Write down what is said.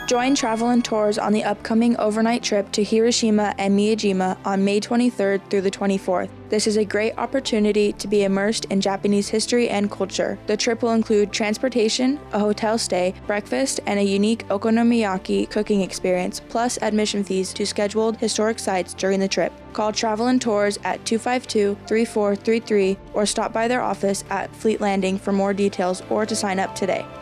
Join Travel and Tours on the upcoming overnight trip to Hiroshima and Miyajima on May 23rd through the 24th. This is a great opportunity to be immersed in Japanese history and culture. The trip will include transportation, a hotel stay, breakfast, and a unique okonomiyaki cooking experience, plus admission fees to scheduled historic sites during the trip. Call Travel and Tours at 252-3433 or stop by their office at Fleet Landing for more details or to sign up today.